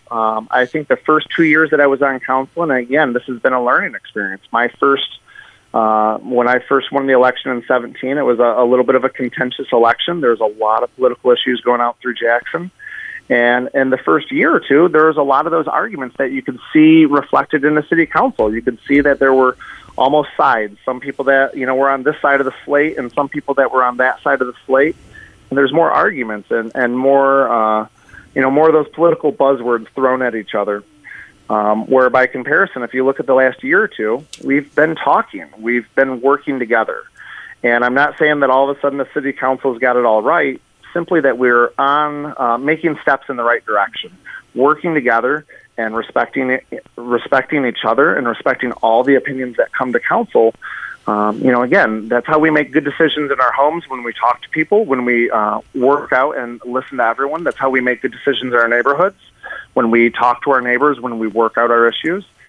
I think the first 2 years that I was on council, and again, this has been a learning experience. When I first won the election in 17, it was a little bit of a contentious election. There was a lot of political issues going out through Jackson. And in the first year or two, there was a lot of those arguments that you could see reflected in the city council. You could see that there were almost sides. Some people that, were on this side of the slate and some people that were on that side of the slate. And there's more arguments and more, more of those political buzzwords thrown at each other. Where by comparison, if you look at the last year or two, we've been talking. We've been working together. And I'm not saying that all of a sudden the city council's got it all right, simply that we're on making steps in the right direction, working together and respecting each other and respecting all the opinions that come to council. Again, that's how we make good decisions in our homes when we talk to people, when we work out and listen to everyone. That's how we make good decisions in our neighborhoods, when we talk to our neighbors, when we work out our issues.